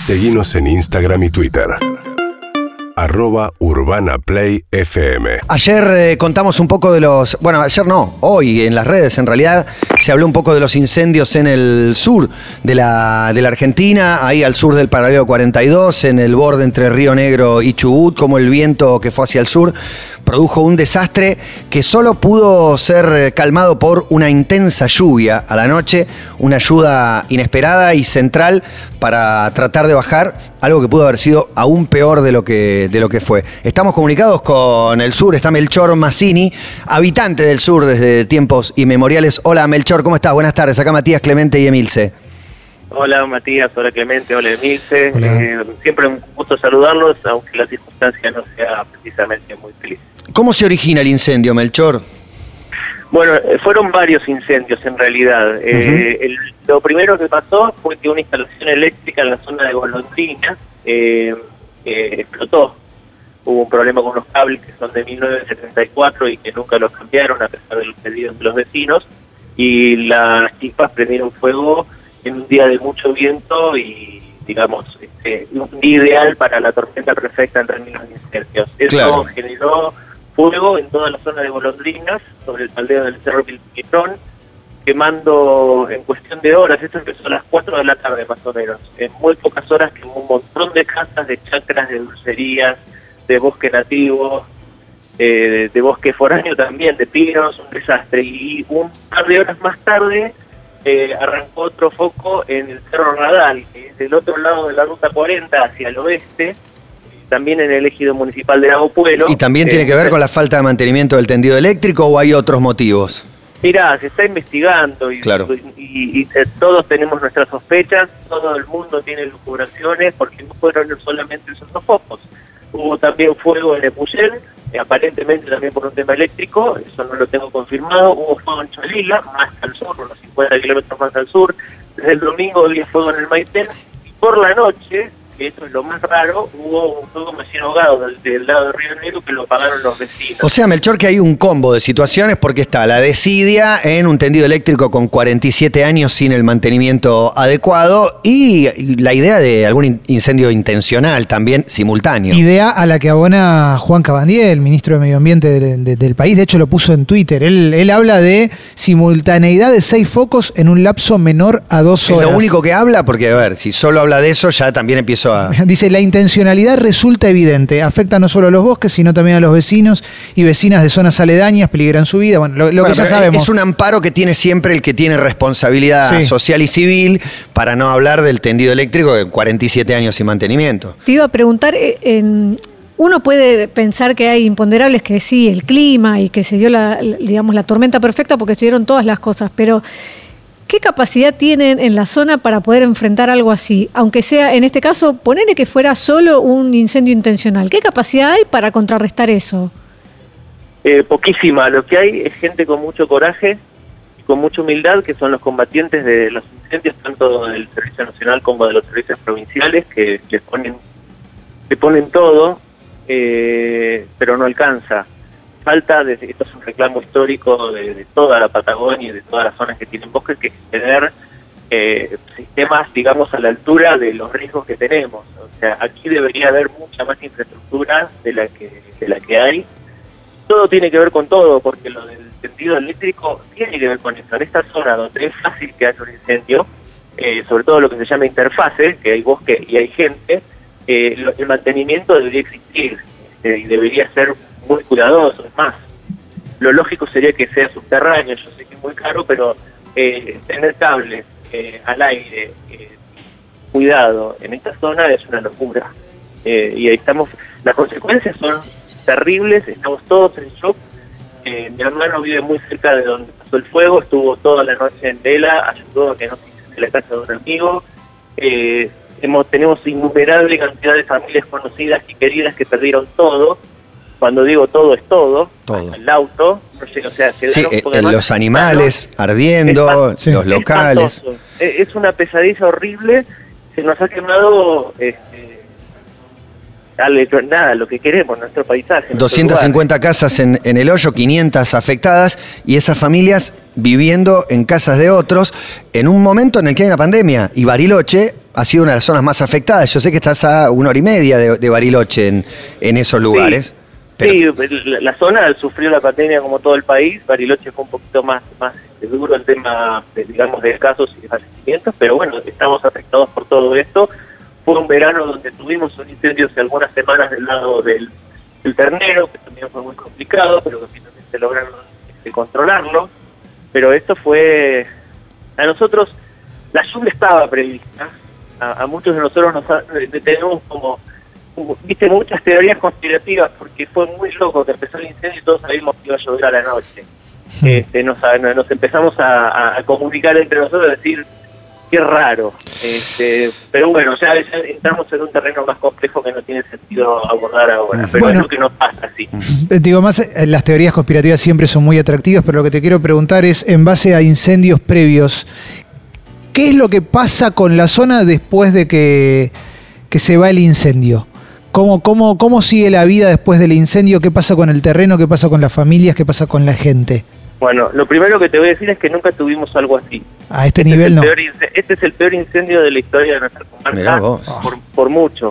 Seguinos en Instagram y Twitter. @UrbanaPlayFM. Ayer contamos un poco de los... Bueno, ayer no, hoy en las redes en realidad se habló un poco de los incendios en el sur de la Argentina, ahí al sur del paralelo 42, en el borde entre Río Negro y Chubut, como el viento que fue hacia el sur produjo un desastre que solo pudo ser calmado por una intensa lluvia a la noche, una ayuda inesperada y central para tratar de bajar algo que pudo haber sido aún peor de lo que fue. Estamos comunicados con el sur, está Melchor Mazzini, habitante del sur desde tiempos inmemoriales. Hola Melchor, ¿cómo estás? Buenas tardes, acá Matías, Clemente y Emilce. Hola Matías, hola Clemente, hola Emilce. Siempre un gusto saludarlos, aunque la circunstancia no sea precisamente muy feliz. ¿Cómo se origina el incendio, Melchor? Bueno, fueron varios incendios en realidad. Lo primero que pasó fue que una instalación eléctrica en la zona de Golondrinas explotó. Hubo un problema con unos cables que son de 1974 y que nunca los cambiaron a pesar de los pedidos de los vecinos, y las chispas prendieron fuego en un día de mucho viento y, digamos, un día ideal para la tormenta perfecta en términos de incendios. Eso generó fuego en toda la zona de Golondrinas, sobre el faldeo del Cerro Pilpitrón, quemando en cuestión de horas. Esto empezó a las 4 de la tarde más o menos. En muy pocas horas quemó un montón de casas, de chacras, de dulcerías, de bosque nativo, de bosque foráneo también, de pinos, un desastre. Y un par de horas más tarde arrancó otro foco en el Cerro Radal, que es del otro lado de la Ruta 40 hacia el oeste, también en el ejido municipal de Lago Puelo. ¿Y también tiene que ver con la falta de mantenimiento del tendido eléctrico o hay otros motivos? Mirá, se está investigando y todos tenemos nuestras sospechas, todo el mundo tiene lucubraciones, porque no fueron solamente esos dos focos. Hubo también fuego en Epuyén, aparentemente también por un tema eléctrico, eso no lo tengo confirmado. Hubo fuego en Cholila, más al sur, unos 50 kilómetros más al sur. Desde el domingo había fuego en el Maitén, y por la noche, que esto es lo más raro, hubo un fuego recién ahogado del lado de Río Negro que lo apagaron los vecinos. O sea, Melchor, que hay un combo de situaciones, porque está la desidia en un tendido eléctrico con 47 años sin el mantenimiento adecuado y la idea de algún incendio intencional también simultáneo. Idea a la que abona Juan Cabandier, el ministro de Medio Ambiente del país. De hecho, lo puso en Twitter. Él habla de simultaneidad de 6 focos en un lapso menor a 2 horas. Es lo único que habla, porque, a ver, si solo habla de eso, ya también empiezo a... Dice, la intencionalidad resulta evidente. Afecta no solo a los bosques, sino también a los vecinos y vecinas de zonas aledañas, peligran su vida. Bueno, lo que ya sabemos. Es un amparo que tiene siempre el que tiene responsabilidad social y civil, para no hablar del tendido eléctrico de 47 años sin mantenimiento. Te iba a preguntar, uno puede pensar que hay imponderables, que sí, el clima y que se dio la tormenta perfecta porque se dieron todas las cosas, pero ¿qué capacidad tienen en la zona para poder enfrentar algo así? Aunque sea, en este caso, ponele que fuera solo un incendio intencional. ¿Qué capacidad hay para contrarrestar eso? Poquísima. Lo que hay es gente con mucho coraje y con mucha humildad, que son los combatientes de los incendios, tanto del Servicio Nacional como de los servicios provinciales, que le ponen todo, pero no alcanza. Esto es un reclamo histórico de toda la Patagonia y de todas las zonas que tienen bosques, que es tener sistemas, digamos, a la altura de los riesgos que tenemos. O sea, aquí debería haber mucha más infraestructura de la que hay. Todo tiene que ver con todo, porque lo del tendido eléctrico tiene que ver con eso. En esta zona donde es fácil que haya un incendio, sobre todo lo que se llama interfase, que hay bosque y hay gente, el mantenimiento debería existir y debería ser muy cuidadoso. Es más, lo lógico sería que sea subterráneo. Yo sé que es muy caro, pero tener cables al aire, cuidado en esta zona es una locura. Y ahí estamos, las consecuencias son terribles, estamos todos en shock. Mi hermano vive muy cerca de donde pasó el fuego, estuvo toda la noche en vela, ayudó a que no se incendiara la casa de un amigo. Tenemos innumerable cantidad de familias conocidas y queridas que perdieron todo. Cuando digo todo, es todo. El auto, o sea, los animales ardiendo, los locales. Es una pesadilla horrible. Se nos ha quemado lo que queremos, nuestro paisaje. 250 casas en el hoyo, 500 afectadas, y esas familias viviendo en casas de otros, en un momento en el que hay una pandemia. Y Bariloche ha sido una de las zonas más afectadas. Yo sé que estás a 1 hora y media de Bariloche en esos lugares. Sí, la zona sufrió la pandemia como todo el país. Bariloche fue un poquito más duro el tema, digamos, de casos y de fallecimientos, pero bueno, estamos afectados por todo esto. Fue un verano donde tuvimos un incendio hace algunas semanas del lado del Ternero, que también fue muy complicado, pero que finalmente lograron controlarlo. Pero esto fue... A nosotros, la lluvia estaba prevista. A muchos de nosotros tenemos como viste, muchas teorías conspirativas, porque fue muy loco que empezó el incendio y todos sabíamos que iba a llover a la noche. Nos empezamos a comunicar entre nosotros, a decir, qué raro. Pero bueno, ya entramos en un terreno más complejo que no tiene sentido abordar ahora, pero bueno, es lo que nos pasa, sí. Digo, más, las teorías conspirativas siempre son muy atractivas, pero lo que te quiero preguntar es, en base a incendios previos, ¿qué es lo que pasa con la zona después de que se va el incendio? ¿Cómo sigue la vida después del incendio? ¿Qué pasa con el terreno? ¿Qué pasa con las familias? ¿Qué pasa con la gente? Bueno, lo primero que te voy a decir es que nunca tuvimos algo así. A este nivel no. Este es el peor incendio de la historia de nuestra comarca, por mucho.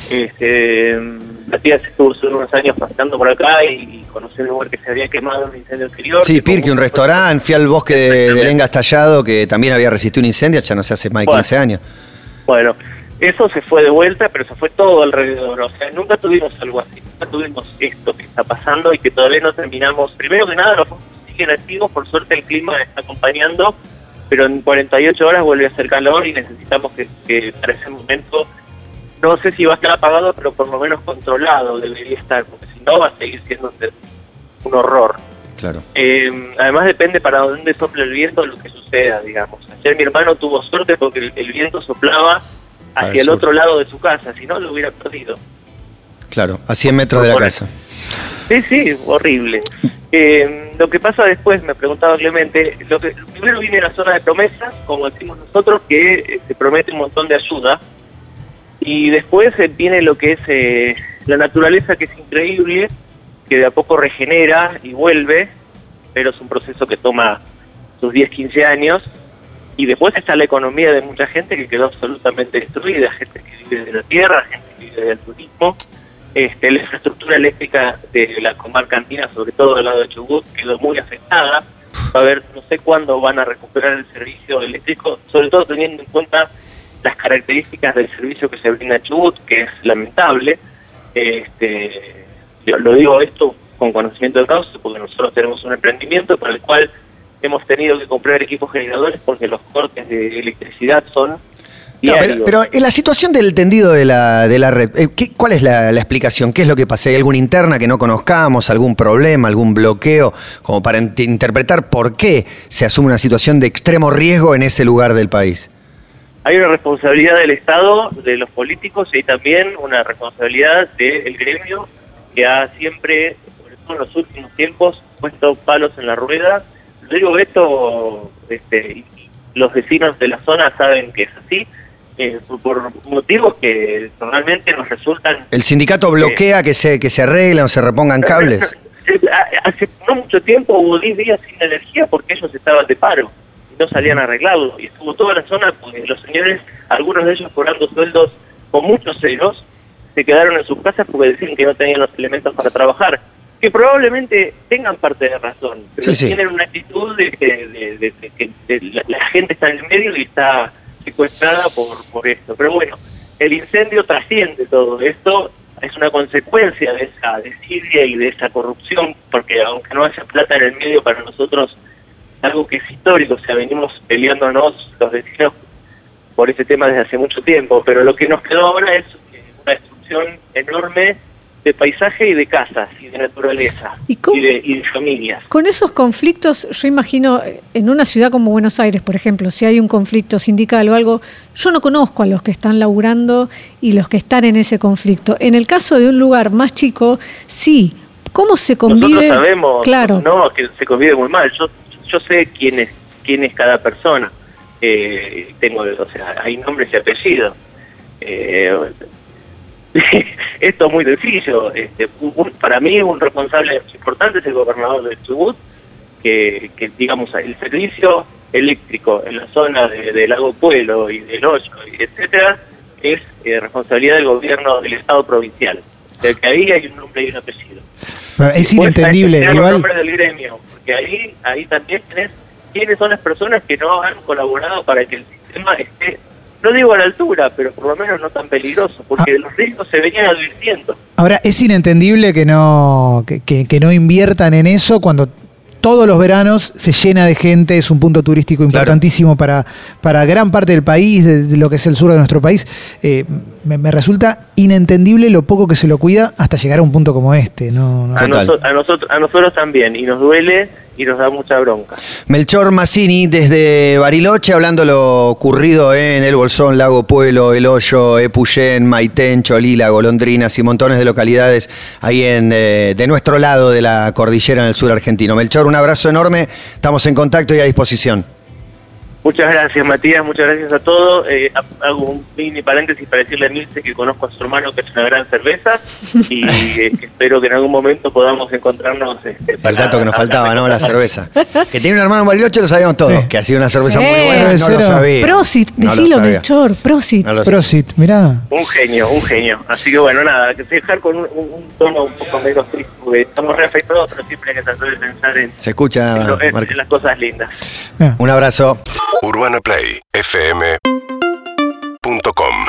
Matías estuvo solo unos años pasando por acá y conocí un lugar que se había quemado en un incendio anterior. Sí, Pirque, un restaurante, fui al bosque de Lenga Estallado, que también había resistido un incendio, ya no se hace más de 15 años. Bueno, eso se fue de vuelta, pero se fue todo alrededor. O sea, nunca tuvimos algo así, nunca tuvimos esto que está pasando y que todavía no terminamos. Primero que nada, los focos siguen activos, por suerte el clima está acompañando, pero en 48 horas vuelve a hacer calor y necesitamos que para ese momento, no sé si va a estar apagado, pero por lo menos controlado debería estar, porque si no va a seguir siendo un horror. Claro. Además depende para dónde sople el viento lo que suceda, digamos. Ayer mi hermano tuvo suerte porque el viento soplaba hacia el otro lado de su casa, si no lo hubiera perdido. Claro, a 100 metros de la casa. Sí, horrible. Lo que pasa después, me preguntaba Clemente, primero viene la zona de promesas, como decimos nosotros, que se promete un montón de ayuda, y después viene lo que es la naturaleza, que es increíble, que de a poco regenera y vuelve, pero es un proceso que toma sus 10, 15 años, y después está la economía de mucha gente que quedó absolutamente destruida, gente que vive de la tierra, gente que vive del turismo. La infraestructura eléctrica de la comarca andina, sobre todo del lado de Chubut, quedó muy afectada. A ver, no sé cuándo van a recuperar el servicio eléctrico, sobre todo teniendo en cuenta las características del servicio que se brinda a Chubut, que es lamentable. Lo digo esto con conocimiento de causa, porque nosotros tenemos un emprendimiento para el cual hemos tenido que comprar equipos generadores porque los cortes de electricidad son diarios. Pero en la situación del tendido de la red, ¿cuál es la explicación? ¿Qué es lo que pasa? ¿Hay alguna interna que no conozcamos, algún problema, algún bloqueo, como para interpretar por qué se asume una situación de extremo riesgo en ese lugar del país? Hay una responsabilidad del Estado, de los políticos, y también una responsabilidad del gremio, que ha siempre, sobre todo en los últimos tiempos, puesto palos en la rueda. Digo esto, los vecinos de la zona saben que es así, por motivos que realmente nos resultan... ¿El sindicato bloquea que se arreglen o se repongan cables? Hace no mucho tiempo hubo 10 días sin energía porque ellos estaban de paro y no salían a arreglarlo, y estuvo toda la zona, porque los señores, algunos de ellos cobrando sueldos con muchos ceros, se quedaron en sus casas porque decían que no tenían los elementos para trabajar, que probablemente tengan parte de razón, pero tienen una actitud de que la gente está en el medio y está secuestrada por esto. Pero bueno, el incendio trasciende todo esto, es una consecuencia de esa desidia y de esa corrupción, porque aunque no haya plata en el medio, para nosotros algo que es histórico, o sea, venimos peleándonos los vecinos por ese tema desde hace mucho tiempo, pero lo que nos quedó ahora es una destrucción enorme de paisaje y de casas y de naturaleza y de familias. Con esos conflictos, yo imagino, en una ciudad como Buenos Aires, por ejemplo, si hay un conflicto sindical o algo, yo no conozco a los que están laburando y los que están en ese conflicto. En el caso de un lugar más chico, sí. ¿Cómo se convive? Nosotros sabemos, claro. No, que se convive muy mal. Yo sé quién es cada persona. Hay nombres y apellidos. Esto es muy sencillo. Para mí un responsable importante es el gobernador de Chubut, que digamos, el servicio eléctrico en la zona de Lago Puelo y del Hoyo, y etcétera, es responsabilidad del gobierno del Estado provincial. O sea que ahí hay un nombre y un apellido. Es inentendible. Los Igual, nombres del gremio, porque ahí también tenés quiénes son las personas que no han colaborado para que el sistema esté, no digo a la altura, pero por lo menos no tan peligroso, porque los riesgos se venían advirtiendo. ahora, es inentendible que no inviertan en eso cuando todos los veranos se llena de gente, es un punto turístico importantísimo para gran parte del país, de lo que es el sur de nuestro país. Me resulta inentendible lo poco que se lo cuida hasta llegar a un punto como este. A nosotros también, y nos duele y nos da mucha bronca. Melchor Mazzini desde Bariloche, hablando lo ocurrido en El Bolsón, Lago Puelo, El Hoyo, Epuyén, Maitén, Cholila, Golondrinas y montones de localidades ahí de nuestro lado de la cordillera en el sur argentino. Melchor, un abrazo enorme, estamos en contacto y a disposición. Muchas gracias, Matías, muchas gracias a todos. Hago un mini paréntesis para decirle a Milce que conozco a su hermano, que es una gran cerveza, y espero que en algún momento podamos encontrarnos. El dato que nos faltaba, ¿no? La cerveza. Que tiene un hermano en Bariloche, lo sabíamos todos. Sí. Que hacía una cerveza Sí. muy buena, no lo sabía. Prosit, No lo decilo, sabía. Melchor, prosit. No lo sabía. Prosit, mirá. Un genio. Así que bueno, nada, que se dejar con un tono un poco menos triste, porque estamos reafectados, pero siempre hay que tratar de pensar en Se escucha, Marco. las cosas lindas. Mirá. Un abrazo. UrbanaPlayFM.com